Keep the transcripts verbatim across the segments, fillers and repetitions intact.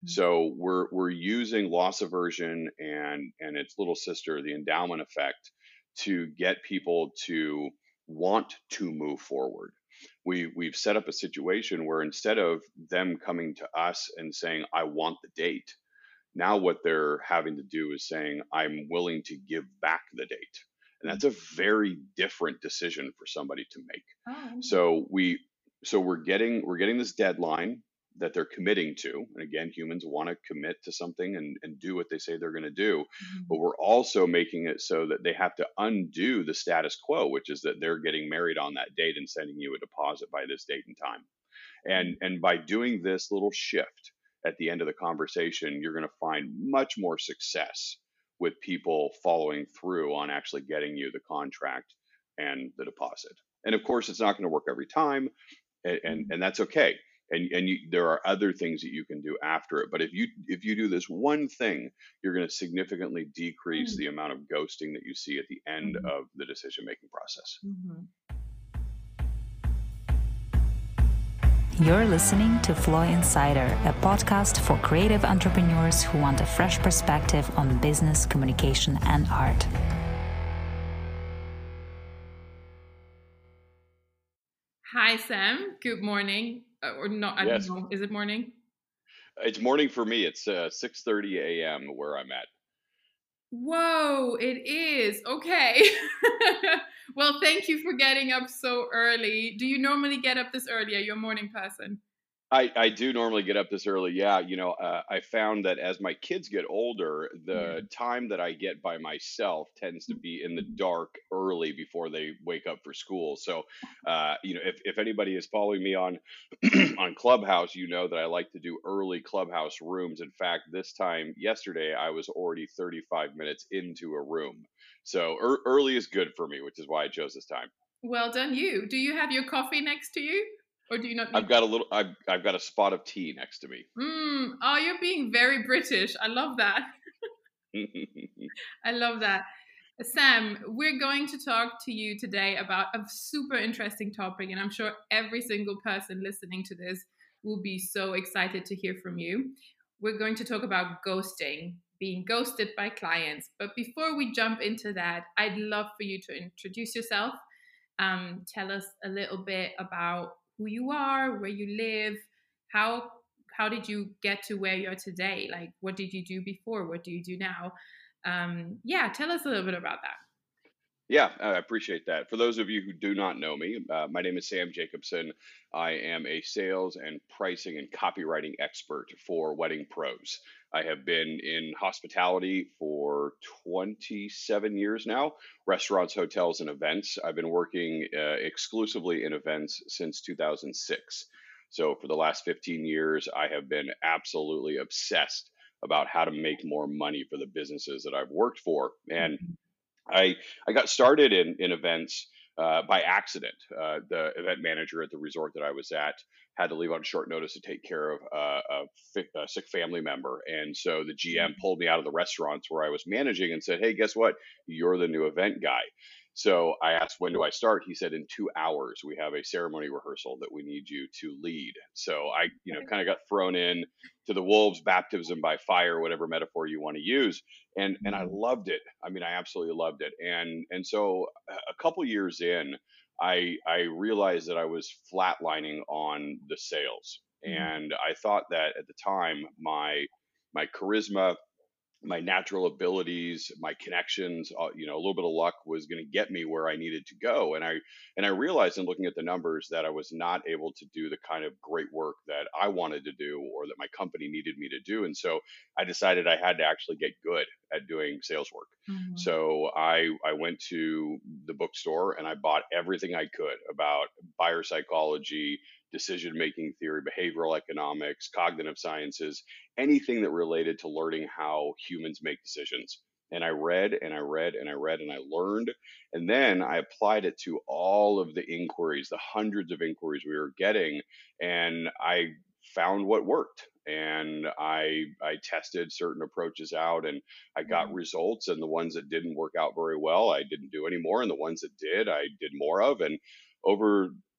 So we're we're using loss aversion and and its little sister, the endowment effect, to get people to want to move forward. We we've set up a situation where instead of them coming to us and saying, I want the date, now what they're having to do is saying, I'm willing to give back the date. And that's a very different decision for somebody to make. Oh, interesting. So we so we're getting we're getting this deadline that they're committing to. And again, humans want to commit to something and, and do what they say they're going to do. But Mhm. we're also making it so that they have to undo the status quo, which is that they're getting married on that date and sending you a deposit by this date and time. And and by doing this little shift at the end of the conversation, you're going to find much more success with people following through on actually getting you the contract and the deposit. And of course, it's not going to work every time, and and, and that's okay. And and you, there are other things that you can do after it. But if you if you do this one thing, you're going to significantly decrease Mhm. the amount of ghosting that you see at the end Mhm. of the decision making process. Mhm. You're listening to Flow Insider, a podcast for creative entrepreneurs who want a fresh perspective on business, communication, and art. Hi, Sam. Good morning. Uh, or not, I don't Yes, know. Is it morning? it's morning for me. It's uh, six thirty a m where I'm at. Whoa, it is. Okay. Well, thank you for getting up so early. Do you normally get up this early? Are you a morning person? I, I do normally get up this early. Yeah, you know, uh, I found that as my kids get older, Yeah. the time that I get by myself tends to be in the dark early before they wake up for school. So, uh, you know, if, if anybody is following me on on Clubhouse, you know that I like to do early Clubhouse rooms. In fact, this time yesterday, I was already thirty-five minutes into a room. So ear early is good for me, which is why I chose this time. Well done, you. Do you have your coffee next to you? Or do you not I've need? got a little, I've, I've got a spot of tea next to me. Mm, oh, you're being very British. I love that. I love that. Sam, we're going to talk to you today about a super interesting topic, and I'm sure every single person listening to this will be so excited to hear from you. We're going to talk about ghosting, being ghosted by clients. But before we jump into that, I'd love for you to introduce yourself. Um, tell us a little bit about who you are, where you live, how how did you get to where you're today? Like, what did you do before? What do you do now? Um, yeah, tell us a little bit about that. Yeah, I appreciate that. For those of you who do not know me, uh, my name is Sam Jacobson. I am a sales and pricing and copywriting expert for wedding pros. I have been in hospitality for twenty-seven years now, restaurants, hotels, and events. I've been working uh, exclusively in events since two thousand six. So for the last fifteen years, I have been absolutely obsessed about how to make more money for the businesses that I've worked for. And I I got started in in events uh, by accident. Uh, the event manager at the resort that I was at had to leave on short notice to take care of uh, a, fi- a sick family member, and so the G M pulled me out of the restaurants where I was managing and said, "Hey, guess what? You're the new event guy." So I asked, "When do I start?" He said, "In two hours, we have a ceremony rehearsal that we need you to lead." So I, you know, kind of got thrown in to the wolves, baptism by fire, whatever metaphor you want to use, and and I loved it. I mean, I absolutely loved it. And and so a a couple years in, I I realized that I was flatlining on the sales, Mhm. and I thought that at the time my my charisma, my natural abilities, my connections, uh, you know, a little bit of luck was going to get me where I needed to go. And I and I realized in looking at the numbers that I was not able to do the kind of great work that I wanted to do or that my company needed me to do. And so I decided I had to actually get good at doing sales work. Mhm. So I I went to the bookstore and I bought everything I could about buyer psychology, decision making theory, behavioral economics, cognitive sciences, anything that related to learning how humans make decisions. And I read and I read and I read and I learned. And then I applied it to all of the inquiries, the hundreds of inquiries we were getting. And I found what worked. And I I tested certain approaches out and I got Mhm. results. And the ones that didn't work out very well, I didn't do anymore. And the ones that did, I did more of. And over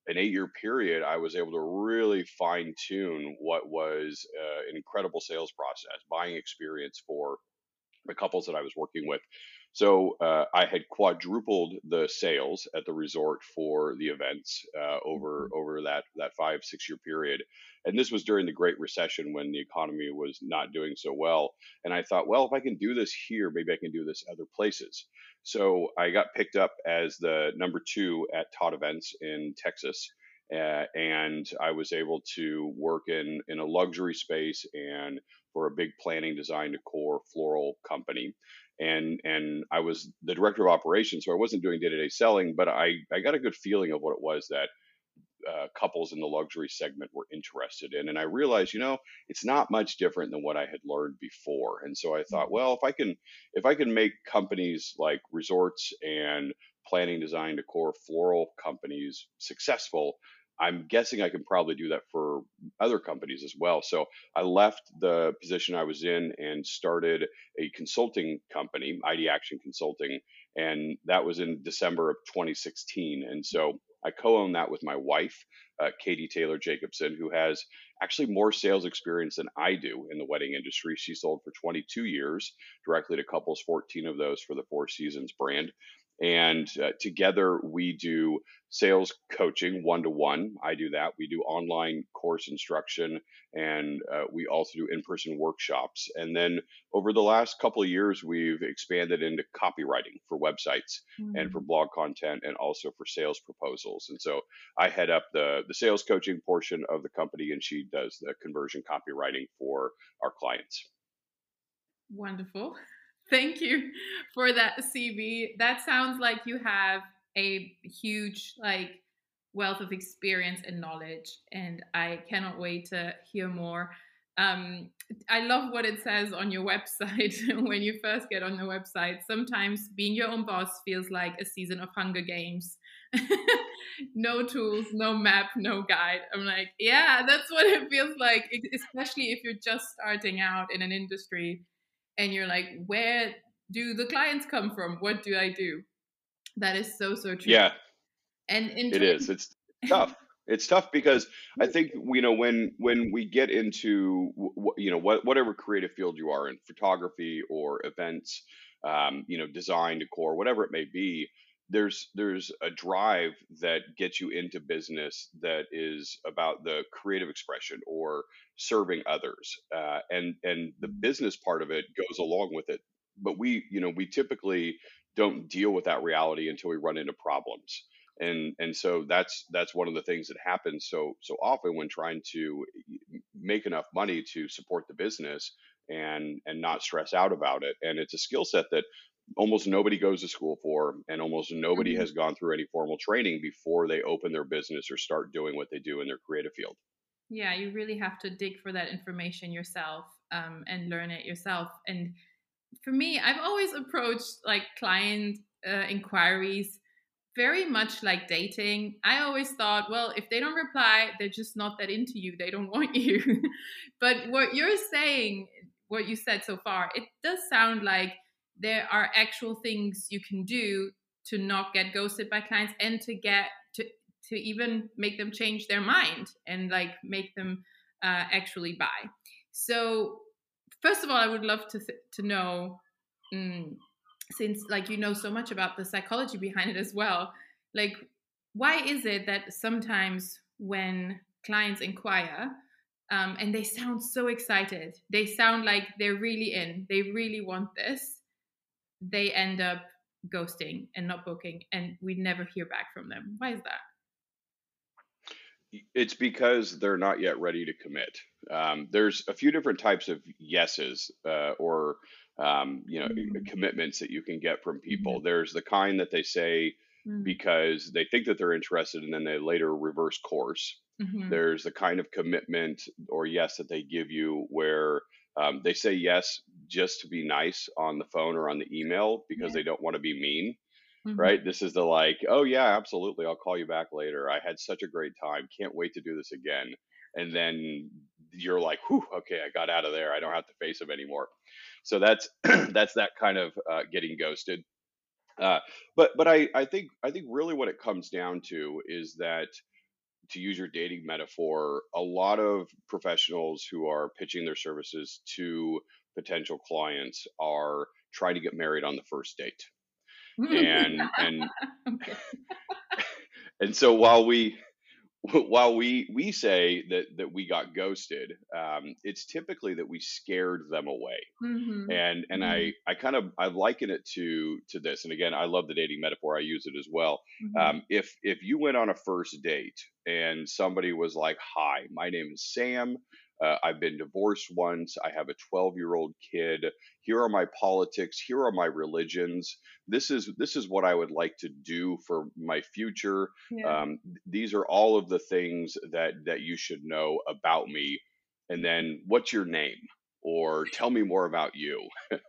an eight year period, I was able to really fine tune what was uh, an incredible sales process, buying experience for the couples that I was working with. So uh, I had quadrupled the sales at the resort for the events uh, over over that that five six year period, and this was during the Great Recession when the economy was not doing so well. And I thought, well, if I can do this here, maybe I can do this other places. So I got picked up as the number two at Todd Events in Texas. Uh, and I was able to work in in a luxury space and for a big planning, design, decor, floral company. And and I was the director of operations, so I wasn't doing day to day selling, but I I got a good feeling of what it was that uh, couples in the luxury segment were interested in. And I realized, you know, it's not much different than what I had learned before. And so I thought, well, if I can if I can make companies like resorts and planning, design, decor, floral companies successful, I'm guessing I can probably do that for other companies as well. So I left the position I was in and started a consulting company, I D Action Consulting, and that was in December of twenty sixteen. And so I co-own that with my wife, uh, Katie Taylor Jacobson, who has actually more sales experience than I do in the wedding industry. She sold for twenty-two years directly to couples, fourteen of those for the Four Seasons brand. And uh, together we do sales coaching one to one. I do that. We do online course instruction, and uh, we also do in person workshops. And then over the last couple of years, we've expanded into copywriting for websites mm-hmm. and for blog content, and also for sales proposals. And so I head up the, the sales coaching portion of the company, and she does the conversion copywriting for our clients. Wonderful. Thank you for that, C V. That sounds like you have a huge like wealth of experience and knowledge, and I cannot wait to hear more. Um, I love what it says on your website when you first get on the website. Sometimes being your own boss feels like a season of Hunger Games. No tools, no map, no guide. I'm like, yeah, that's what it feels like, especially if you're just starting out in an industry. And you're like, where do the clients come from? What do I do? That is so, so true. Yeah, and in it is. It's tough. It's tough because I think, you know, when when we get into, you know, what, whatever creative field you are in, photography or events, um, you know, design, decor, whatever it may be, there's there's a drive that gets you into business that is about the creative expression or serving others, uh, and and the business part of it goes along with it. But we, you know, we typically don't deal with that reality until we run into problems, and and so that's that's one of the things that happens so so often when trying to make enough money to support the business and and not stress out about it. And it's a skill set that almost nobody goes to school for, and almost nobody mm-hmm. has gone through any formal training before they open their business or start doing what they do in their creative field. Yeah, you really have to dig for that information yourself, um, and learn it yourself. And for me, I've always approached like client uh, inquiries very much like dating. I always thought, well, if they don't reply, they're just not that into you. They don't want you. But what you're saying, what you said so far, it does sound like there are actual things you can do to not get ghosted by clients, and to get to to even make them change their mind and like make them uh, actually buy. So first of all, I would love to th- to know, um, since like you know so much about the psychology behind it as well, like why is it that sometimes when clients inquire, um, and they sound so excited, they sound like they're really in, they really want this, they end up ghosting and not booking, and we never hear back from them? Why is that? It's because they're not yet ready to commit. Um, there's a few different types of yeses, uh, or um, you know, mm-hmm. commitments that you can get from people. Mm-hmm. There's the kind that they say mm-hmm. because they think that they're interested, and then they later reverse course. Mm-hmm. There's the kind of commitment or yes that they give you where um, they say yes just to be nice on the phone or on the email because yeah. they don't want to be mean. Mm-hmm. Right? This is the like, oh yeah, absolutely, I'll call you back later. I had such a great time. Can't wait to do this again. And then you're like, whew, okay, I got out of there. I don't have to face them anymore. So that's that's that kind of uh, getting ghosted. Uh, but but I, I think I think really what it comes down to is that to use your dating metaphor, a lot of professionals who are pitching their services to potential clients are trying to get married on the first date. And and Okay. and so while we while we we say that that we got ghosted, um, it's typically that we scared them away. Mm-hmm. And and Mm-hmm. I I kind of I liken it to to this. And again, I love the dating metaphor. I use it as well. Mm-hmm. Um, if if you went on a first date and somebody was like, "Hi, my name is Sam. Uh, I've been divorced once. I have a twelve year old kid. Here are my politics. Here are my religions. This is this is what I would like to do for my future. Yeah. Um, these are all of the things that that you should know about me. And then, what's your name? Or tell me more about you."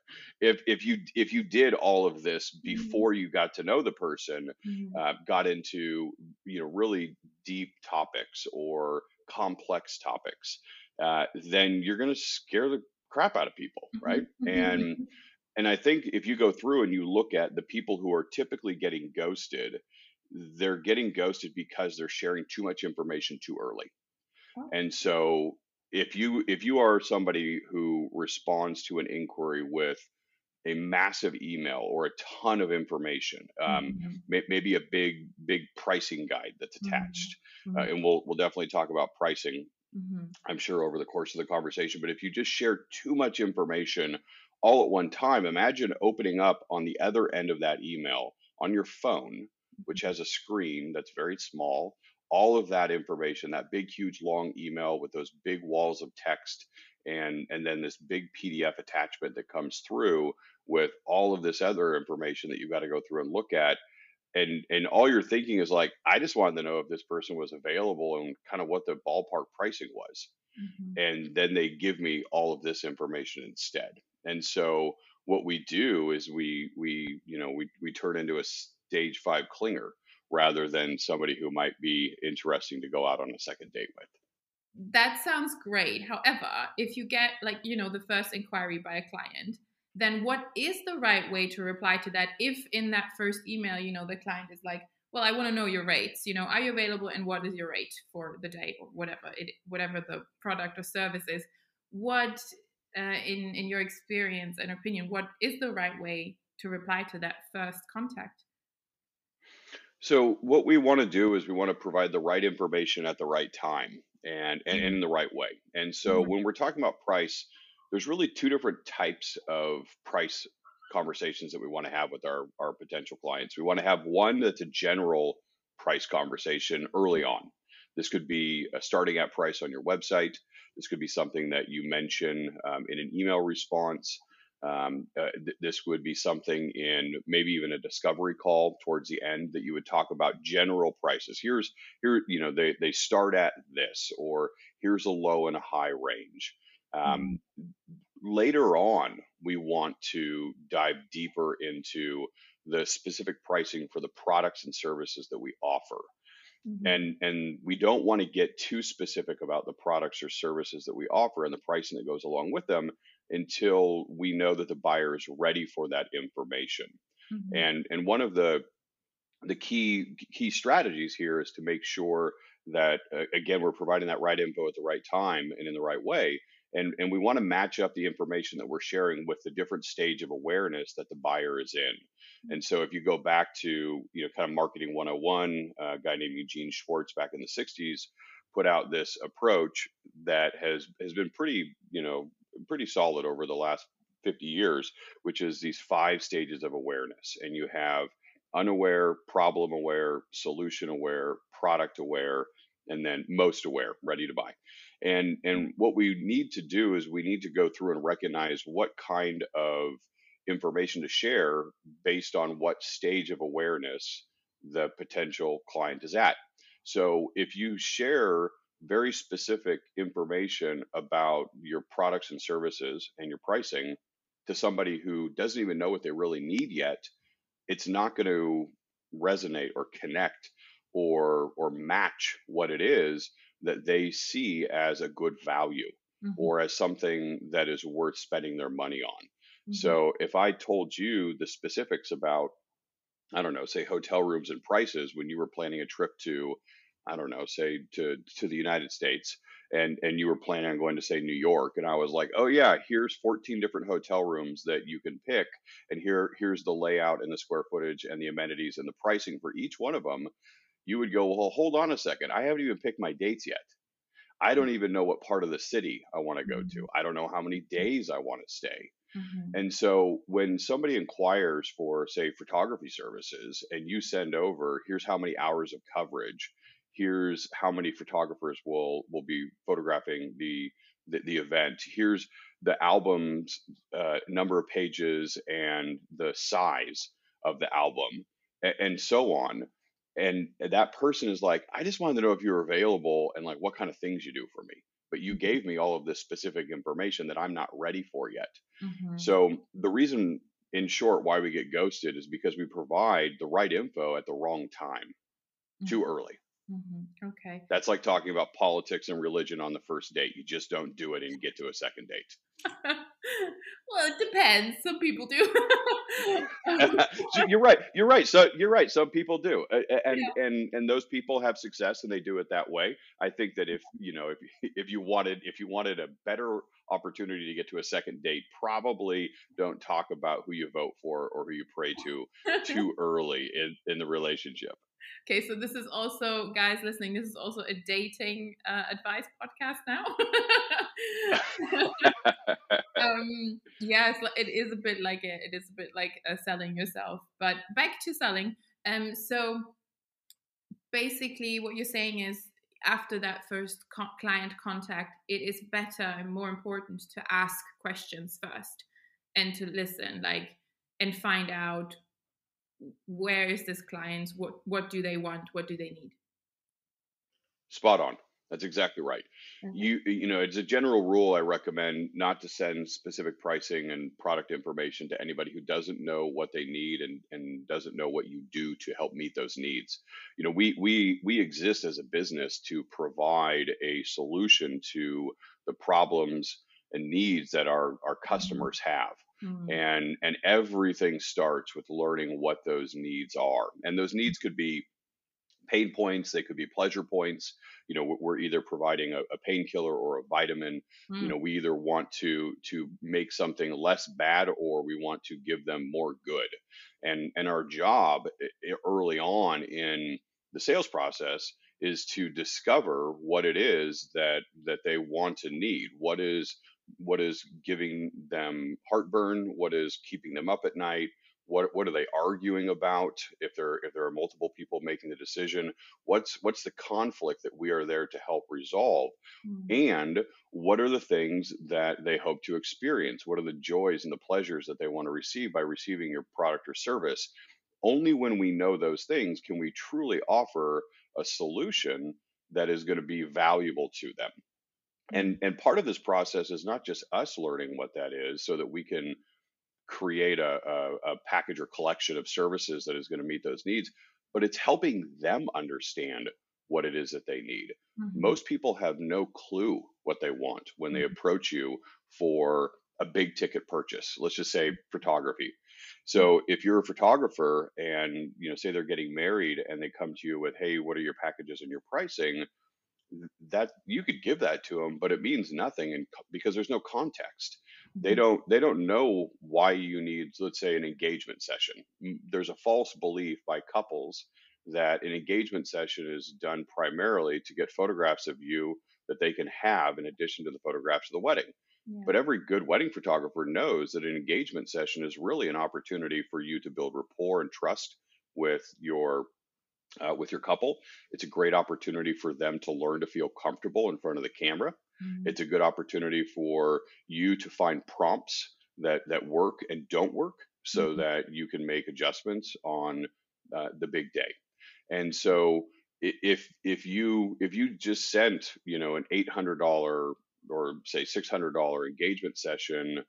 if if you if you did all of this Mm-hmm. before you got to know the person, Mm-hmm. uh, got into, you know, really deep topics or complex topics, uh, then you're going to scare the crap out of people, right? And Mm-hmm. and I think if you go through and you look at the people who are typically getting ghosted, they're getting ghosted because they're sharing too much information too early. Okay. And so if you if you are somebody who responds to an inquiry with a massive email or a ton of information, um, Mm-hmm. may, maybe a big big pricing guide that's Mm-hmm. attached, uh, Mm-hmm. and we'll we'll definitely talk about pricing, Mm-hmm. I'm sure, over the course of the conversation. But if you just share too much information all at one time, imagine opening up on the other end of that email on your phone, which has a screen that's very small, all of that information, that big, huge, long email with those big walls of text, and and then this big P D F attachment that comes through with all of this other information that you've got to go through and look at. And and all you're thinking is like, I just wanted to know if this person was available and kind of what the ballpark pricing was. Mm-hmm. And then they give me all of this information instead. And so what we do is we we you know we we turn into a stage five clinger rather than somebody who might be interesting to go out on a second date with. That sounds great. However, if you get like, you know, the first inquiry by a client, then what is the right way to reply to that? If in that first email, you know, the client is like, well, I want to know your rates, you know, are you available and what is your rate for the day or whatever it, whatever the product or service is? What, uh, in, in your experience and opinion, what is the right way to reply to that first contact? So what we want to do is we want to provide the right information at the right time, and, and Mm-hmm. in the right way. And so Mm-hmm. when we're talking about price, there's really two different types of price conversations that we want to have with our, our potential clients. We want to have one that's a general price conversation early on. This could be a starting at price on your website. This could be something that you mention um, in an email response. Um, uh, th- this would be something in maybe even a discovery call towards the end that you would talk about general prices. Here's here, you know, they they start at this, or here's a low and a high range. Mm-hmm. Um, Later on, we want to dive deeper into the specific pricing for the products and services that we offer. Mm-hmm. And and we don't want to get too specific about the products or services that we offer and the pricing that goes along with them until we know that the buyer is ready for that information. Mm-hmm. And and one of the the key key strategies here is to make sure that, uh, again, we're providing that right info at the right time and in the right way. And and we want to match up the information that we're sharing with the different stage of awareness that the buyer is in. And so if you go back to, you know, kind of marketing one oh one, uh, a guy named Eugene Schwartz back in the sixties put out this approach that has has been pretty, you know, pretty solid over the last fifty years, which is these five stages of awareness. And you have unaware, problem aware, solution aware, product aware, and then most aware, ready to buy. And and what we need to do is we need to go through and recognize what kind of information to share based on what stage of awareness the potential client is at. So if you share very specific information about your products and services and your pricing to somebody who doesn't even know what they really need yet, it's not going to resonate or connect or or match what it is that they see as a good value Mm-hmm. or as something that is worth spending their money on. Mm-hmm. So if I told you the specifics about, I don't know, say hotel rooms and prices when you were planning a trip to I don't know, say to to the United States, and and you were planning on going to say New York, and I was like, oh yeah, here's fourteen different hotel rooms that you can pick, and here here's the layout and the square footage and the amenities and the pricing for each one of them. You would go, well, hold on a second, I haven't even picked my dates yet. I don't even know what part of the city I want to go Mhm. to. I don't know how many days I want to stay. Mhm. And so when somebody inquires for, say, photography services, and you send over, here's how many hours of coverage, here's how many photographers will will be photographing the the, the event, here's the album's uh, number of pages and the size of the album, and, and so on. And that person is like, I just wanted to know if you're available and like what kind of things you do for me. But you gave me all of this specific information that I'm not ready for yet. Mhm. So the reason, in short, why we get ghosted is because we provide the right info at the wrong time, Mhm. too early. Mhm. Okay. That's like talking about politics and religion on the first date. You just don't do it and get to a second date. Well, it depends. Some people do. So you're right. You're right. So you're right. Some people do, A- a- and Yeah. and and those people have success and they do it that way. I think that if you know if if you wanted if you wanted a better opportunity to get to a second date, probably don't talk about who you vote for or who you pray to too early in in the relationship. Okay, so this is also, guys listening, this is also a dating uh, advice podcast now. um, yeah, it's, li- it is a bit like it. It is a bit like uh, selling yourself. But back to selling. Um, so basically, what you're saying is, after that first co- client contact, it is better and more important to ask questions first and to listen, like, and find out where is this client, what what do they want, what do they need. Spot on. That's exactly right. Okay. You you know, it's a general rule I recommend not to send specific pricing and product information to anybody who doesn't know what they need and and doesn't know what you do to help meet those needs. You know, we we we exist as a business to provide a solution to the problems and needs that our our Mhm. customers have. Mhm. And and everything starts with learning what those needs are. And those needs could be pain points, they could be pleasure points. You know, we're either providing a, a painkiller or a vitamin. You Mm. know, we either want to to make something less bad or we want to give them more good. And and our job i- i- early on in the sales process is to discover what it is that that they want to need. What is what is giving them heartburn? What is keeping them up at night? What what are they arguing about? If there if there are multiple people making the decision, what's what's the conflict that we are there to help resolve? Mm. And what are the things that they hope to experience? What are the joys and the pleasures that they want to receive by receiving your product or service? Only when we know those things can we truly offer a solution that is going to be valuable to them. Mm. And and part of this process is not just us learning what that is so that we can create a, a, a package or collection of services that is going to meet those needs, but it's helping them understand what it is that they need. Mhm. Most people have no clue what they want when they Mhm. approach you for a big ticket purchase. Let's just say photography. Mhm. So if you're a photographer and you know say they're getting married and they come to you with, hey, what are your packages and your pricing, that you could give that to them, but it means nothing, and because there's no context. They Mhm. don't they don't know why you need, let's say, an engagement session. M- there's a false belief by couples that an engagement session is done primarily to get photographs of you that they can have in addition to the photographs of the wedding. Yeah. But every good wedding photographer knows that an engagement session is really an opportunity for you to build rapport and trust with your uh, with your couple. It's a great opportunity for them to learn to feel comfortable in front of the camera. Mhm. It's a good opportunity for you to find prompts that that work and don't work, so Mhm. that you can make adjustments on uh, the big day. And so i- if if you if you just sent you know an eight hundred dollar or say six hundred dollar engagement session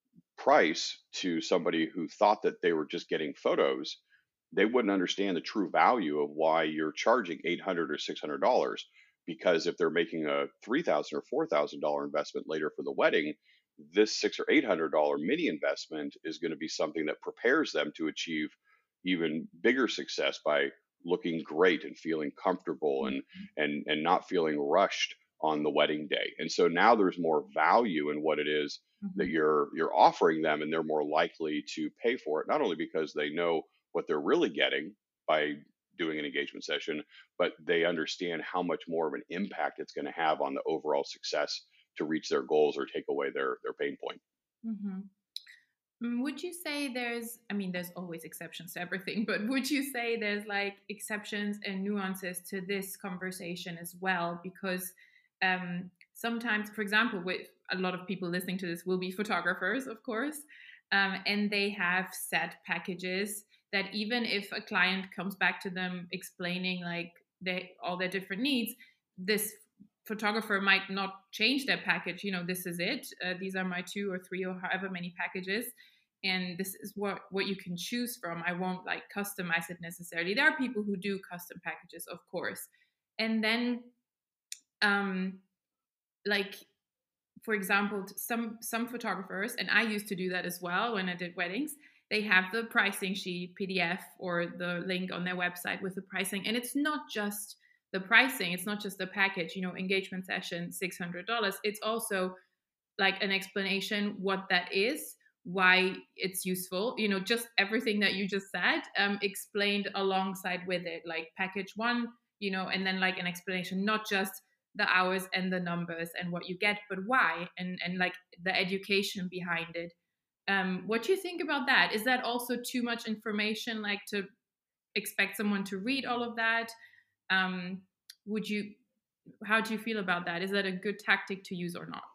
price to somebody who thought that they were just getting photos, they wouldn't understand the true value of why you're charging eight hundred or six hundred dollars. Because if they're making a three thousand or four thousand dollar investment later for the wedding, this six or eight hundred dollar mini investment is going to be something that prepares them to achieve even bigger success by looking great and feeling comfortable and and and not feeling rushed on the wedding day. And so now there's more value in what it is that Mhm. you're you're offering them, and they're more likely to pay for it, not only because they know what they're really getting by doing an engagement session, but they understand how much more of an impact it's going to have on the overall success to reach their goals or take away their their pain point. Mhm. Mm, Would you say there's, I mean, there's always exceptions to everything, but would you say there's like exceptions and nuances to this conversation as well? Because um, sometimes, for example, with a lot of people listening to this will be photographers, of course, um, and they have set packages that even if a client comes back to them explaining like they, all their different needs, this photographer might not change their package. You know, this is it. Uh, these are my two or three or however many packages, and this is what what you can choose from. I won't like customize it necessarily. There are people who do custom packages, of course. And then um like for example, some some photographers, and I used to do that as well when I did weddings, they have the pricing sheet P D F or the link on their website with the pricing, and it's not just the pricing, it's not just the package, you know, engagement session six hundred dollars. It's also like an explanation what that is, why it's useful, you know, just everything that you just said, um, explained alongside with it, like package one, you know, and then like an explanation, not just the hours and the numbers and what you get, but why, and and like the education behind it. Um, what do you think about that? Is that also too much information, like to expect someone to read all of that? Um, would you, how do you feel about that? Is that a good tactic to use or not?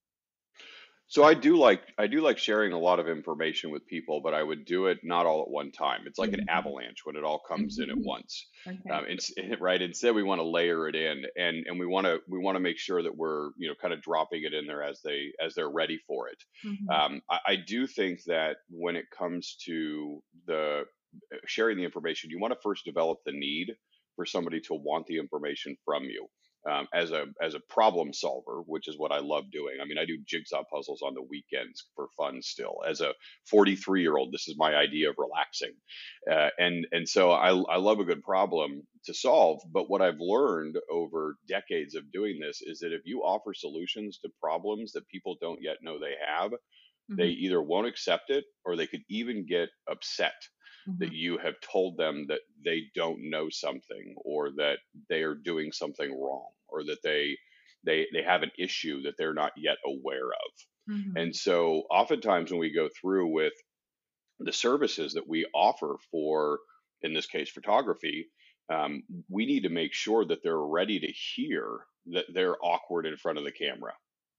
So I do like I do like sharing a lot of information with people, but I would do it not all at one time. It's like an Mhm. avalanche when it all comes in at once. Okay. Um, it's right. Instead, we want to layer it in, and and we want to we want to make sure that we're, you know, kind of dropping it in there as they as they're ready for it. Mhm. Um, I, I do think that when it comes to the uh, sharing the information, you want to first develop the need for somebody to want the information from you. Um, as a as a problem solver, which is what I love doing. I mean, I do jigsaw puzzles on the weekends for fun still. As a forty-three year old, this is my idea of relaxing, uh, and and so I I love a good problem to solve. But what I've learned over decades of doing this is that if you offer solutions to problems that people don't yet know they have, they Mhm. either won't accept it or they could even get upset Mhm. that you have told them that they don't know something or that they are doing something wrong or that they they they have an issue that they're not yet aware of. Mhm. And so oftentimes when we go through with the services that we offer for, in this case, photography, um, we need to make sure that they're ready to hear that they're awkward in front of the camera.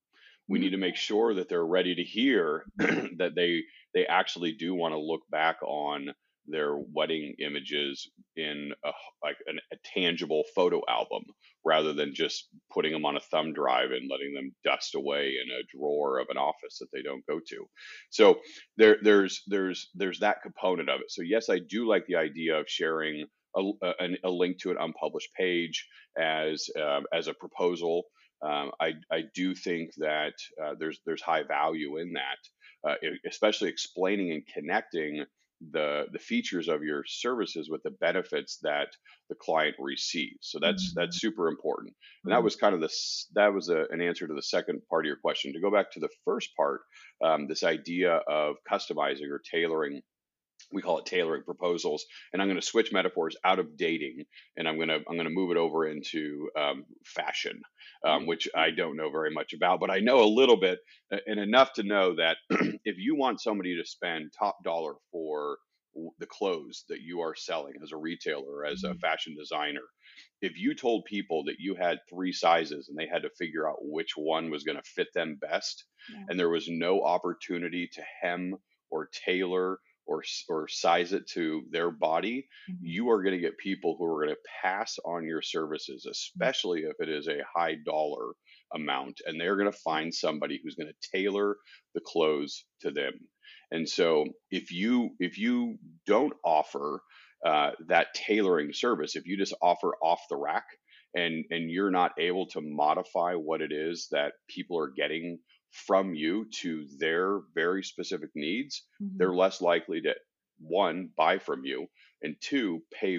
We Mhm. need to make sure that they're ready to hear that they they actually do want to look back on their wedding images in a, like an, a tangible photo album rather than just putting them on a thumb drive and letting them dust away in a drawer of an office that they don't go to. So there there's there's there's that component of it. So yes, I do like the idea of sharing a, a, a link to an unpublished page as um, as a proposal. um, I, I do think that uh, there's there's high value in that, uh, e- especially explaining and connecting the the features of your services with the benefits that the client receives. So that's Mhm. that's super important. And that Mhm. was kind of the s- that was a, an answer to the second part of your question. To go back to the first part, um, this idea of customizing or tailoring, we call it tailoring proposals, and I'm going to switch metaphors out of dating, and i'm going to i'm going to move it over into um, fashion, um, which I don't know very much about, but I know a little bit, uh, and enough to know that if you want somebody to spend top dollar for w- the clothes that you are selling as a retailer or as a Mhm. fashion designer, if you told people that you had three sizes and they had to figure out which one was going to fit them best, Yeah. and there was no opportunity to hem or tailor or or size it to their body, Mhm. you are going to get people who are going to pass on your services, Mhm. especially if it is a high dollar amount, and they're going to find somebody who's going to tailor the clothes to them. And so if you if you don't offer uh, that tailoring service, if you just offer off the rack, and and you're not able to modify what it is that people are getting from you to their very specific needs, Mhm. they're less likely to, one, buy from you, and two, pay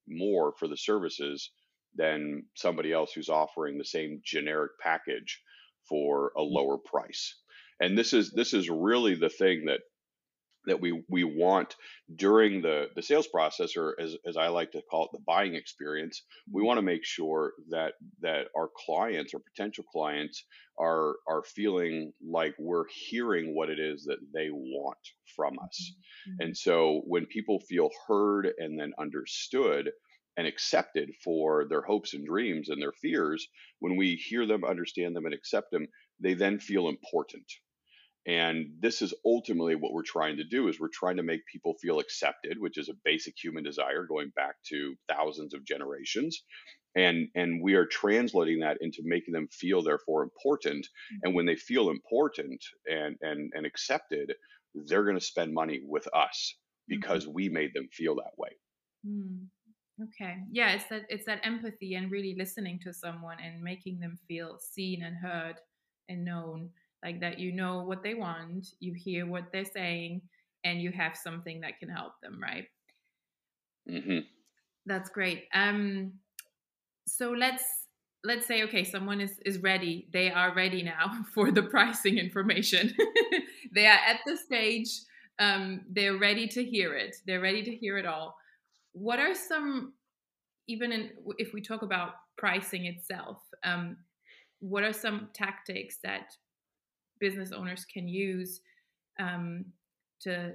more for the services than somebody else who's offering the same generic package for a lower price. And this is this is really the thing that that we we want during the the sales process, or as, as I like to call it, the buying experience. We want to make sure that that our clients or potential clients are are feeling like we're hearing what it is that they want from us. Mhm. And so when people feel heard and then understood and accepted for their hopes and dreams and their fears, when we hear them, understand them, and accept them, they then feel important. And this is ultimately what we're trying to do, is we're trying to make people feel accepted, which is a basic human desire going back to thousands of generations. And and we are translating that into making them feel therefore important. And when they feel important and and and accepted, they're going to spend money with us Mhm. because we made them feel that way. Mm. Okay. Yeah, it's that it's that empathy and really listening to someone and making them feel seen and heard and known. Like that you know what they want, you hear what they're saying, and you have something that can help them, right? Hmm. That's great. Um so let's let's say okay, someone is is ready. They are ready now for the pricing information. They are at the stage, um they're ready to hear it. They're ready to hear it all. What are some, even in, if we talk about pricing itself, um, what are some tactics that business owners can use um, to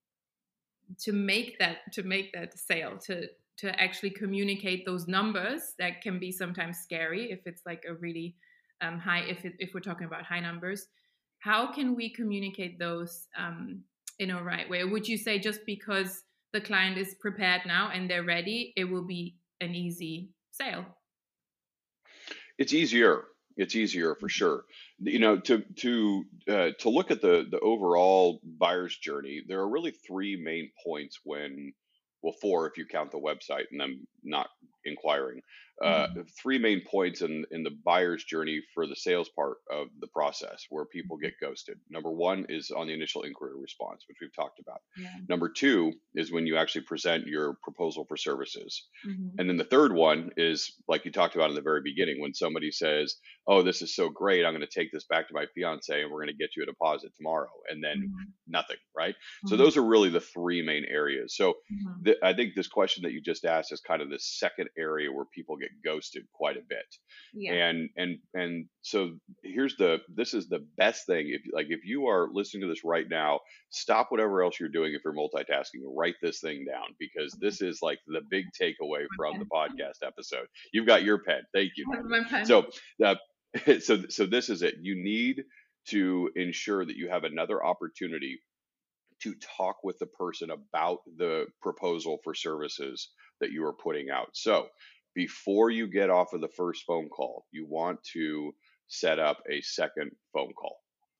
to make that to make that sale, to to actually communicate those numbers that can be sometimes scary if it's like a really um, high, if it, if we're talking about high numbers. How can we communicate those um, in a right way? Would you say just because the client is prepared now and they're ready, it will be an easy sale? It's easier. It's easier for sure. You know, to to uh, to look at the the overall buyer's journey, there are really three main points when, well, four if you count the website and them not inquiring. Uh, Mhm. three main points in in the buyer's journey for the sales part of the process where people get ghosted. Number one is on the initial inquiry response, which we've talked about. Yeah. Number two is when you actually present your proposal for services. Mhm. And then the third one is like you talked about in the very beginning, when somebody says, "Oh, this is so great. I'm going to take this back to my fiance and we're going to get you a deposit tomorrow." And then Mhm. nothing, right? So Mhm. those are really the three main areas. So Mhm. th- I think this question that you just asked is kind of the second area where people get ghosted quite a bit. Yeah. And and and so here's the this is the best thing. If like if you are listening to this right now, stop whatever else you're doing. If you're multitasking, write this thing down, because this is like the big takeaway from the Okay. podcast episode. You've got your pen. Thank you, I have Natalie. my pen. So, uh, so, so this is it. You need to ensure that you have another opportunity to talk with the person about the proposal for services that you are putting out. So, before you get off of the first phone call, you want to set up a second phone call.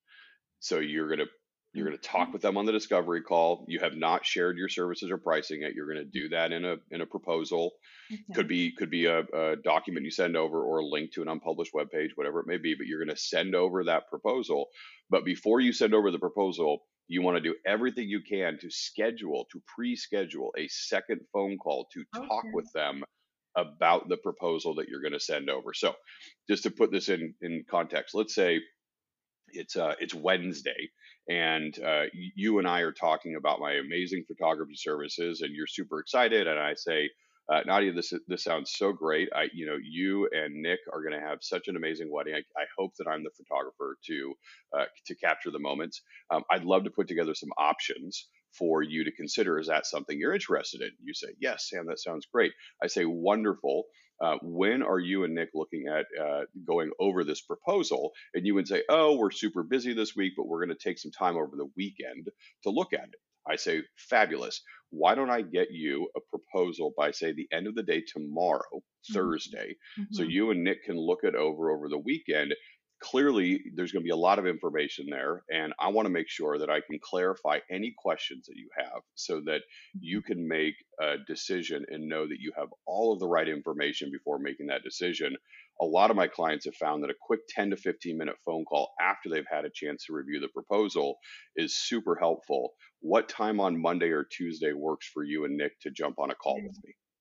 So you're going to you're going to talk Okay. with them on the discovery call. You have not shared your services or pricing yet. You're going to do that in a in a proposal. Could Okay. be could be a, a document you send over, or a link to an unpublished web page, whatever it may be. But you're going to send over that proposal. But before you send over the proposal, you want to do everything you can to schedule, to pre-schedule a second phone call to talk Okay. with them about the proposal that you're going to send over. So, just to put this in in context, let's say it's uh it's Wednesday, and uh, you and I are talking about my amazing photography services, and you're super excited, and I say, uh, Nadia, this this sounds so great. I you know you and Nick are going to have such an amazing wedding. I, I hope that I'm the photographer to uh, to capture the moments. Um, I'd love to put together some options for you to consider. Is that something you're interested in? You say, yes, Sam, that sounds great. I say, wonderful. Uh, when are you and Nick looking at uh, going over this proposal? And you would say, oh, we're super busy this week, but we're going to take some time over the weekend to look at it. I say, fabulous. Why don't I get you a proposal by, say, the end of the day tomorrow, Mhm. Thursday, so Mhm. you and Nick can look it over over the weekend. Clearly, there's going to be a lot of information there, and I want to make sure that I can clarify any questions that you have so that you can make a decision and know that you have all of the right information before making that decision. A lot of my clients have found that a quick ten to fifteen minute phone call after they've had a chance to review the proposal is super helpful. What time on Monday or Tuesday works for you and Nick to jump on a call with me?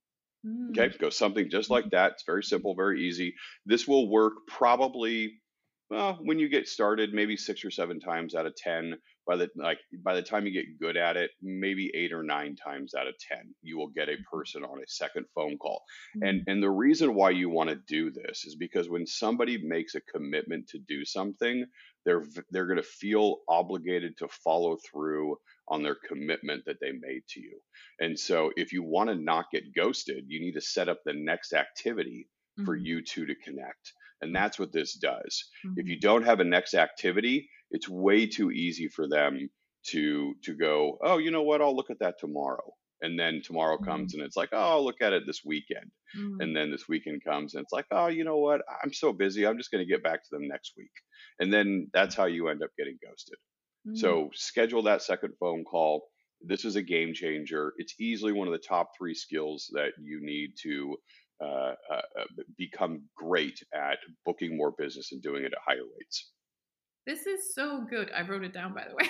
Mm. Okay, go something just like that. It's very simple, very easy. This will work probably, well, when you get started, maybe six or seven times out of ten. By the like by the time you get good at it, maybe eight or nine times out of ten, you will get a person on a second phone call. And Mm. and the reason why you want to do this is because when somebody makes a commitment to do something, they're v- they're going to feel obligated to follow through on their commitment that they made to you. And so if you want to not get ghosted, you need to set up the next activity for Mhm. you two to connect. And that's what this does. If Mhm. you don't have a next activity, it's way too easy for them to to go, oh, you know what, I'll look at that tomorrow. And then tomorrow Mhm. comes and it's like, oh, I'll look at it this weekend. Mhm. And then this weekend comes and it's like, oh, you know what, I'm so busy, I'm just going to get back to them next week. And then that's how you end up getting ghosted. Mhm. So schedule that second phone call. This is a game changer. It's easily one of the top three skills that you need to uh, uh, uh, become great at booking more business and doing it at higher rates. This is so good. I wrote it down, by the way.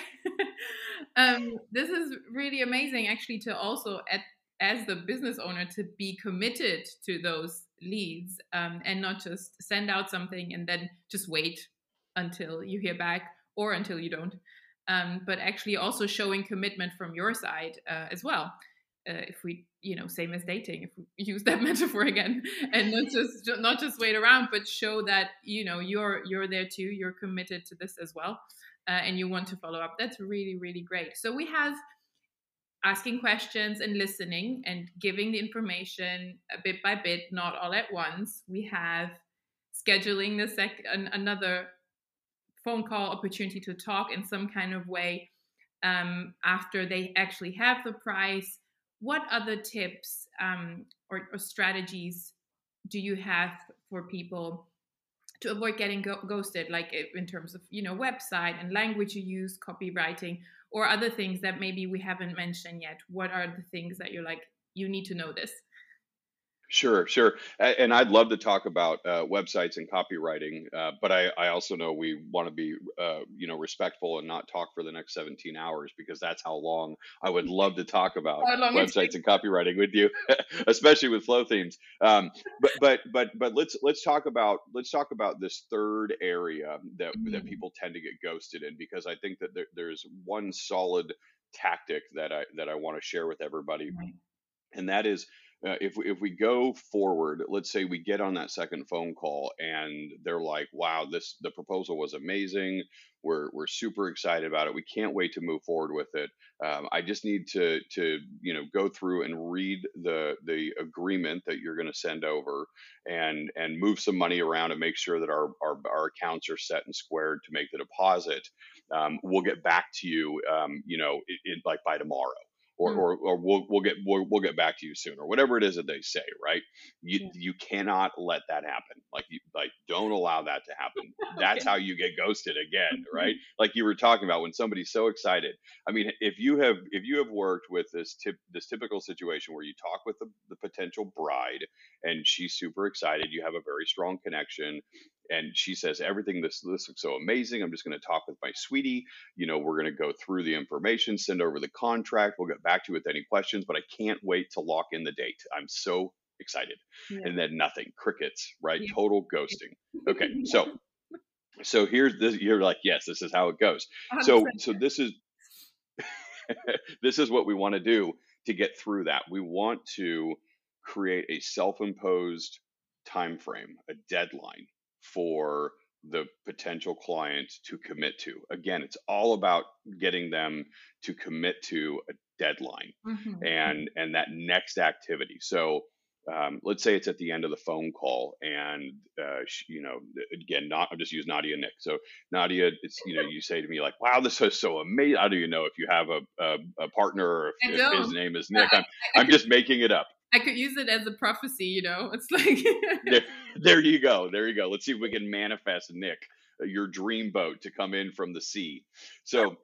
um, this is really amazing, actually, to also, at, as the business owner, to be committed to those leads, um, and not just send out something and then just wait until you hear back or until you don't. Um, but actually also showing commitment from your side uh, as well. Uh, if we, you know, same as dating, if we use that metaphor again, and not just not just wait around, but show that, you know, you're you're there too, you're committed to this as well, uh, and you want to follow up. That's really, really great. So we have asking questions and listening and giving the information a bit by bit, not all at once. We have scheduling the sec an, another phone call opportunity to talk in some kind of way um, after they actually have the price. What other tips um, or, or strategies do you have for people to avoid getting go- ghosted, like in terms of, you know, website and language you use, copywriting, or other things that maybe we haven't mentioned yet? What are the things that you're like, you need to know this? Sure, sure. A- And I'd love to talk about uh, websites and copywriting, uh, but I, I also know we want to be, uh, you know, respectful and not talk for the next seventeen hours because that's how long I would love to talk about How long it websites takes? and copywriting with you, especially with flow themes. Um, but but but but let's let's talk about let's talk about this third area that that Mhm. people tend to get ghosted in because I think that there, there's one solid tactic that I that I want to share with everybody, Right. and that is uh, if we, if we go forward, let's say we get on that second phone call and they're like, "Wow, this the proposal was amazing. We're we're super excited about it. We can't wait to move forward with it. Um, I just need to to you know go through and read the the agreement that you're going to send over and and move some money around and make sure that our our, our accounts are set and squared to make the deposit. Um, we'll get back to you, um, you know, in, in, like by tomorrow." Or, Mm. or, or we'll, we'll get we'll, we'll get back to you soon or whatever it is that they say, right? You Yeah. you cannot let that happen. Like you like don't allow that to happen. That's Okay. how you get ghosted again, right? Like you were talking about when somebody's so excited. I mean, if you have if you have worked with this tip this typical situation where you talk with the, the potential bride and she's super excited, you have a very strong connection, and she says everything this this looks so amazing. I'm just going to talk with my sweetie, you know, we're going to go through the information, send over the contract. We'll get back to you with any questions, but I can't wait to lock in the date. I'm so excited. Yeah. And then nothing, crickets, right? Yeah. Total ghosting. Okay. So, so here's this, you're like, yes, this is how it goes. So, one hundred percent. so this is, this is what we want to do to get through that. We want to create a self-imposed time frame, a deadline for the potential client to commit to. Again, it's all about getting them to commit to a deadline Mhm. and and that next activity. So um, let's say it's at the end of the phone call, and uh, sh- you know, again, not I'll just use Nadia and Nick. So Nadia, it's you know, you say to me like, "Wow, this is so amazing." I don't even know if you have a a, a partner or if, I if his don't. name is Uh, Nick. I'm I, I I'm could just making it up. I could use it as a prophecy, you know. It's like There, there you go. There you go. Let's see if we can manifest Nick, uh, your dream boat to come in from the sea. So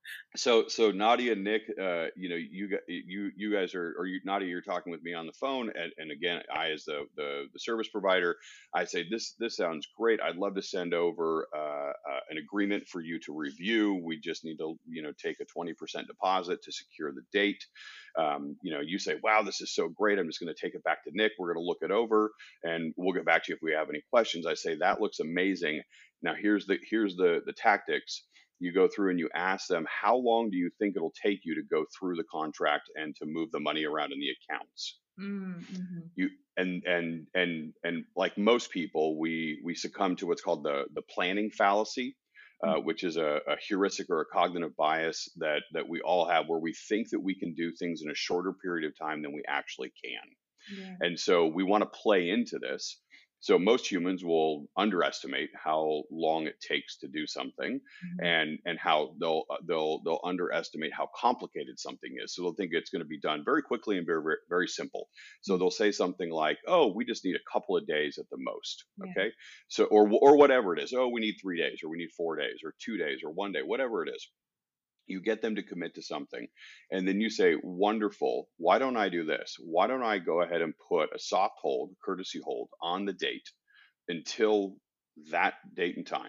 So, so Nadia, Nick, uh, you know, you gu- you you guys are, or you, Nadia, you're talking with me on the phone, and, and again, I as the, the the service provider, I say this this sounds great. I'd love to send over uh, uh, an agreement for you to review. We just need to, you know, take a twenty percent deposit to secure the date. Um, you know, you say, wow, this is so great. I'm just going to take it back to Nick. We're going to look it over, and we'll get back to you if we have any questions. I say that looks amazing. Now, here's the here's the the tactics. You go through and you ask them, how long do you think it'll take you to go through the contract and to move the money around in the accounts? Mm-hmm. You and and and and like most people, we we succumb to what's called the the planning fallacy, uh, which is a, a heuristic or a cognitive bias that that we all have, where we think that we can do things in a shorter period of time than we actually can. Yeah. And so we want to play into this. So most humans will underestimate how long it takes to do something, Mhm. and and how they'll uh, they'll they'll underestimate how complicated something is. So they'll think it's going to be done very quickly and very very, very simple. So they'll say something like, "Oh, we just need a couple of days at the most." Yeah. Okay, so or or whatever it is. Oh, we need three days, or we need four days, or two days, or one day, whatever it is. You get them to commit to something, and then you say, wonderful, why don't I do this? Why don't I go ahead and put a soft hold, courtesy hold, on the date until that date and time?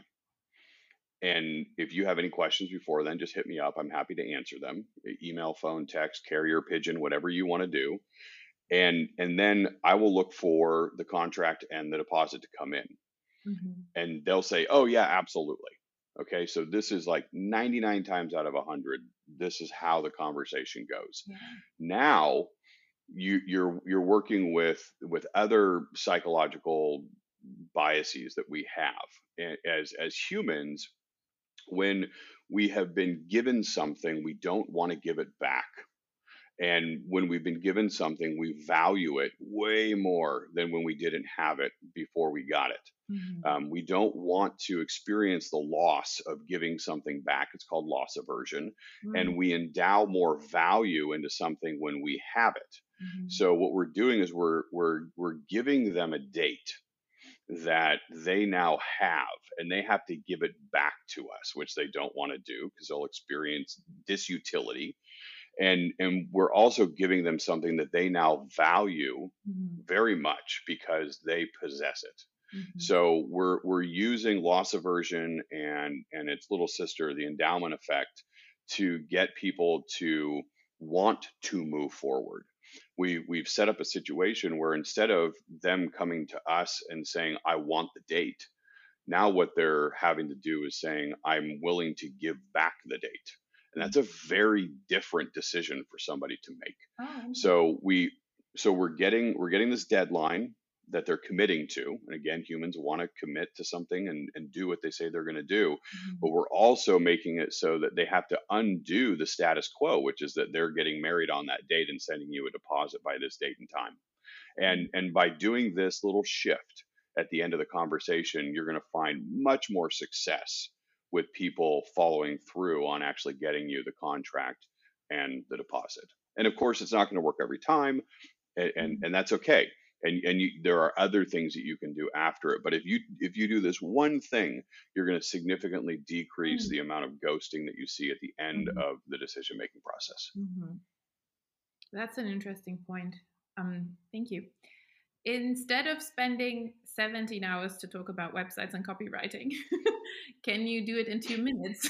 And if you have any questions before then, just hit me up. I'm happy to answer them. E- email, phone, text, carrier pigeon, whatever you want to do. And and then I will look for the contract and the deposit to come in, Mhm. and they'll say, "Oh yeah, absolutely." Okay, so this is like ninety-nine times out of one hundred, this is how the conversation goes. Yeah. Now, you you're you're working with with other psychological biases that we have. A- as as humans, when we have been given something, we don't want to give it back. And when we've been given something, we value it way more than when we didn't have it before we got it. Mhm. Um, we don't want to experience the loss of giving something back. It's called loss aversion. Mm. And we endow more value into something when we have it. Mhm. So what we're doing is we're we're we're giving them a date that they now have, and they have to give it back to us, which they don't want to do because they'll experience disutility. And and we're also giving them something that they now value Mhm. very much because they possess it. Mhm. So we're we're using loss aversion and and its little sister, the endowment effect, to get people to want to move forward. We we've set up a situation where instead of them coming to us and saying, "I want the date," now what they're having to do is saying, "I'm willing to give back the date." And Mhm. that's a very different decision for somebody to make. Oh, interesting. So we so we're getting we're getting this deadline that they're committing to. And again, humans want to commit to something and, and do what they say they're going to do. Mhm. But we're also making it so that they have to undo the status quo, which is that they're getting married on that date and sending you a deposit by this date and time. And and by doing this little shift at the end of the conversation, you're going to find much more success with people following through on actually getting you the contract and the deposit. And of course, it's not going to work every time, and and, Mhm. and that's okay. And and you, there are other things that you can do after it. But if you if you do this one thing, you're going to significantly decrease Mm. the amount of ghosting that you see at the end Mhm. of the decision making process. Mhm. That's an interesting point. Um, thank you. Instead of spending seventeen hours to talk about websites and copywriting, can you do it in two minutes?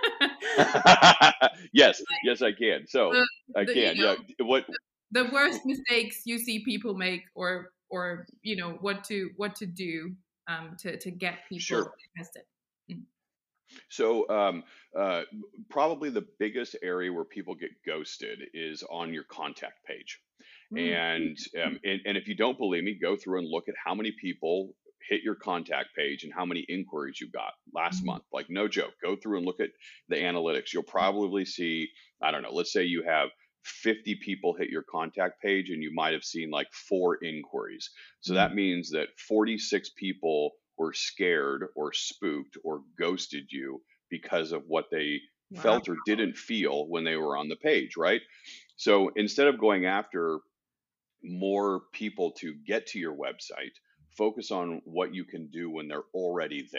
Yes, yes, I can. So the, I the, you can. know, Yeah. What? the worst mistakes you see people make, or or you know what to what to do um, to to get people Sure. interested. Mm. So um, uh, probably the biggest area where people get ghosted is on your contact page. Mm. And, um, and and if you don't believe me, go through and look at how many people hit your contact page and how many inquiries you got last Mhm. month. Like no joke, go through and look at the analytics. You'll probably see, I don't know, let's say you have fifty people hit your contact page and you might have seen like four inquiries. So Mm. that means that forty-six people were scared or spooked or ghosted you because of what they Wow. felt or didn't feel when they were on the page, right? So instead of going after more people to get to your website, focus on what you can do when they're already there.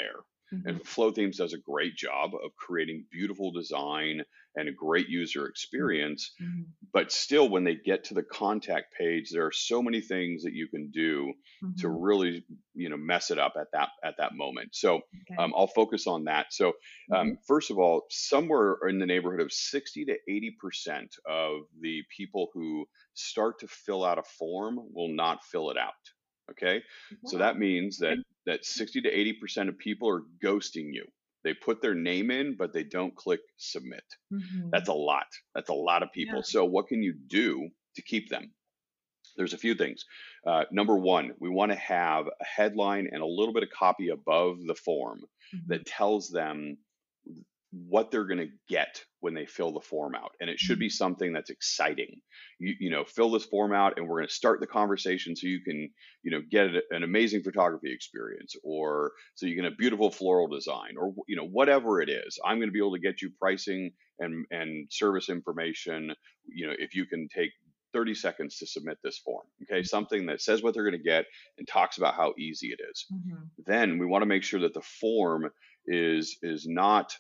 Mm-hmm. And Flow Themes does a great job of creating beautiful design and a great user experience. Mm-hmm. But still, when they get to the contact page, there are so many things that you can do to Mm-hmm. really, you know, mess it up at that at that moment. So Okay. um, I'll focus on that. So Mm-hmm. um, first of all, somewhere in the neighborhood of sixty to eighty percent of the people who start to fill out a form will not fill it out. Okay, so Wow. that means that Okay. that sixty to eighty percent of people are ghosting you. They put their name in, but they don't click submit. Mm-hmm. That's a lot. That's a lot of people. Yeah. So what can you do to keep them? There's a few things. Uh, number one, we want to have a headline and a little bit of copy above the form Mm-hmm. that tells them what they're going to get when they fill the form out. And it should be something that's exciting. You, you know, fill this form out and we're going to start the conversation so you can, you know, get an amazing photography experience, or so you can have beautiful floral design, or, you know, whatever it is. I'm going to be able to get you pricing and, and service information, you know, if you can take thirty seconds to submit this form. Okay. Something that says what they're going to get and talks about how easy it is. Mm-hmm. Then we want to make sure that the form is, is not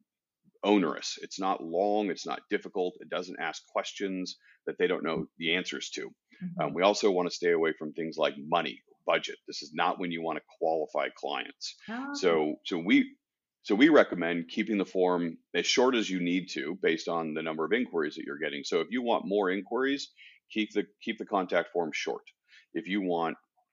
onerous. It's not long. It's not difficult. It doesn't ask questions that they don't know the answers to. Mm-hmm. Um, we also want to stay away from things like money, budget. This is not when you want to qualify clients. Oh, okay. So, so we, so we recommend keeping the form as short as you need to, based on the number of inquiries that you're getting. So, if you want more inquiries, keep the keep the contact form short. If you want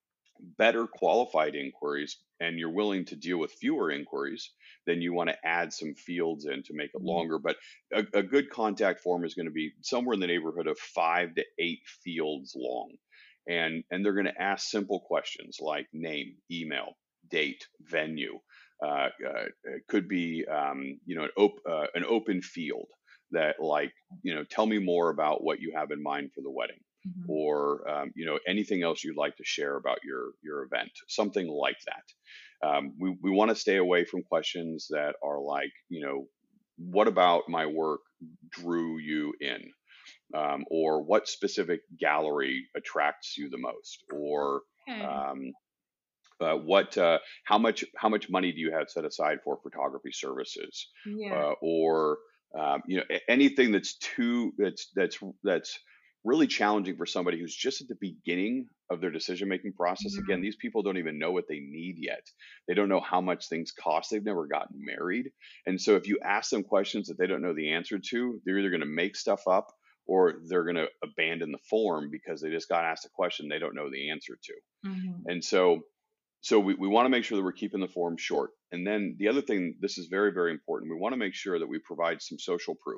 better qualified inquiries and you're willing to deal with fewer inquiries, then you want to add some fields in to make it longer. But a, a good contact form is going to be somewhere in the neighborhood of five to eight fields long. And, and they're going to ask simple questions like name, email, date, venue. Uh, uh, it could be, um, you know, an, op- uh, an open field that, like, you know, tell me more about what you have in mind for the wedding. Mm-hmm. Or um, you know, anything else you'd like to share about your your event, something like that. Um, we we want to stay away from questions that are like, you know, what about my work drew you in, um, or what specific gallery attracts you the most, or Okay. um, uh, what uh, how much how much money do you have set aside for photography services, Yeah. uh, or um, you know, a- anything that's too that's that's that's really challenging for somebody who's just at the beginning of their decision making process. Mhm. Again, these people don't even know what they need yet. They don't know how much things cost. They've never gotten married. And so if you ask them questions that they don't know the answer to, they're either going to make stuff up or they're going to abandon the form because they just got asked a question they don't know the answer to. Mhm. And so so we, we want to make sure that we're keeping the form short. And then the other thing, this is very, very important. We want to make sure that we provide some social proof.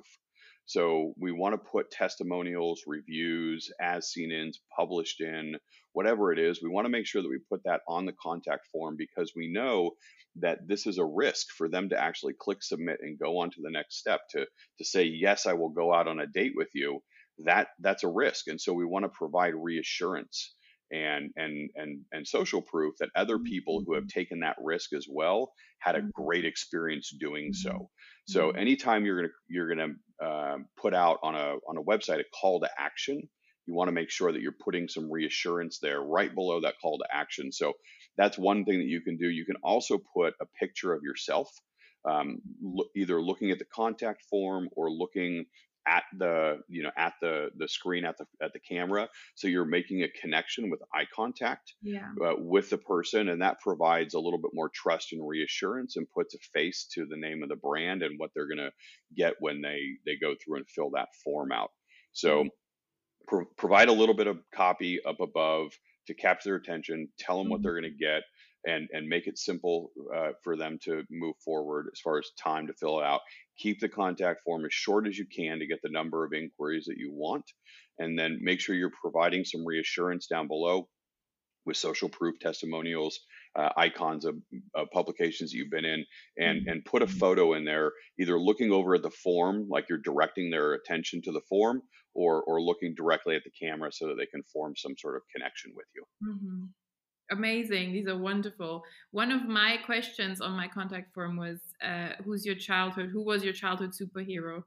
So we want to put testimonials, reviews, as seen in, published in, whatever it is. We want to make sure that we put that on the contact form because we know that this is a risk for them to actually click submit and go on to the next step to, to say, yes, I will go out on a date with you. That that's a risk. And so we want to provide reassurance and and and and social proof that other people who have taken that risk as well had a great experience doing so. So anytime you're gonna you're gonna uh, put out on a on a website a call to action, you want to make sure that you're putting some reassurance there right below that call to action. So that's one thing that you can do. You can also put a picture of yourself, um, lo- either looking at the contact form or looking at the you know at the the screen at the at the camera, so you're making a connection with eye contact Yeah. uh, with the person, and that provides a little bit more trust and reassurance and puts a face to the name of the brand and what they're going to get when they they go through and fill that form out. So pro- provide a little bit of copy up above to capture their attention, tell them what they're going to get, and and make it simple uh, for them to move forward as far as time to fill it out. Keep the contact form as short as you can to get the number of inquiries that you want, and then make sure you're providing some reassurance down below with social proof testimonials, uh, icons of, of publications that you've been in, and and put a photo in there, either looking over at the form, like you're directing their attention to the form, or or looking directly at the camera so that they can form some sort of connection with you. Mm-hmm. Amazing. These are wonderful. One of my questions on my contact form was, uh, who's your childhood? Who was your childhood superhero?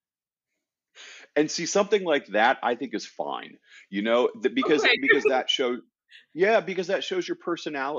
And see, something like that, I think is fine, you know, th- because Okay. because that shows, yeah, because that shows your personality.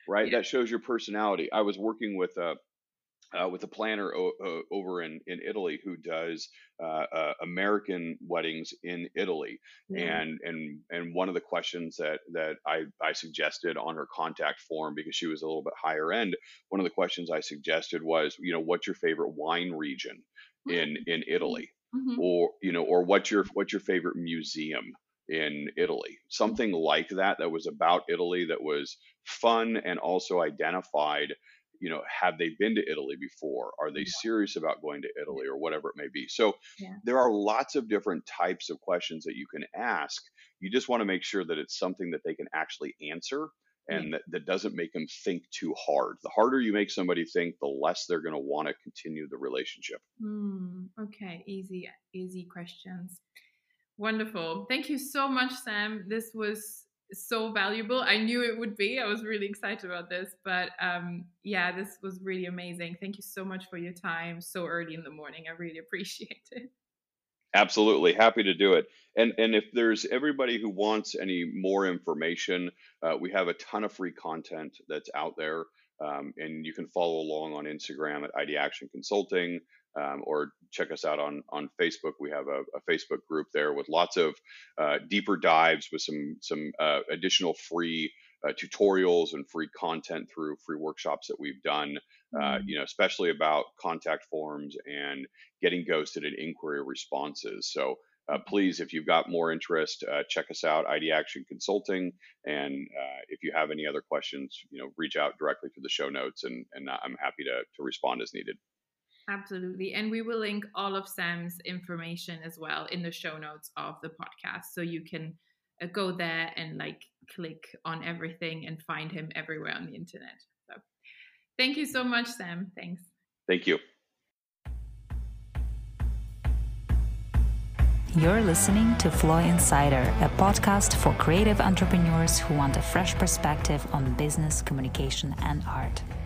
right? Yeah. That shows your personality. I was working with a uh, with a planner o- o- over in, in Italy who does uh, uh, American weddings in Italy, Yeah. and and and one of the questions that that I I suggested on her contact form, because she was a little bit higher end, one of the questions I suggested was, you know, what's your favorite wine region in in Italy, Mm-hmm. or you know, or what's your what's your favorite museum in Italy, something like that, that was about Italy, that was fun and also identified, you know, have they been to Italy before? Are they serious about going to Italy, or whatever it may be? So Yeah. there are lots of different types of questions that you can ask. You just want to make sure that it's something that they can actually answer, Yeah. and that, that doesn't make them think too hard. The harder you make somebody think, the less they're going to want to continue the relationship. Mm, okay. Easy, easy questions. Wonderful. Thank you so much, Sam. This was so valuable. I knew it would be. I was really excited about this, but um, yeah, this was really amazing. Thank you so much for your time so early in the morning. I really appreciate it. Absolutely, happy to do it. And and if there's everybody who wants any more information, uh, we have a ton of free content that's out there, um, and you can follow along on Instagram at I D Action Consulting, um, or check us out on on Facebook. We have a, a Facebook group there with lots of uh, deeper dives, with some some uh, additional free uh, tutorials and free content through free workshops that we've done. Uh, Mm. you know, especially about contact forms and getting ghosted in inquiry responses. So uh, please, if you've got more interest, uh, check us out, I D Action Consulting. And uh, if you have any other questions, you know, reach out directly to the show notes, and, and I'm happy to, to respond as needed. Absolutely. And we will link all of Sam's information as well in the show notes of the podcast. So you can uh, go there and like click on everything and find him everywhere on the internet. So thank you so much, Sam. Thanks. Thank you. You're listening to Floy Insider, a podcast for creative entrepreneurs who want a fresh perspective on business, communication, and art.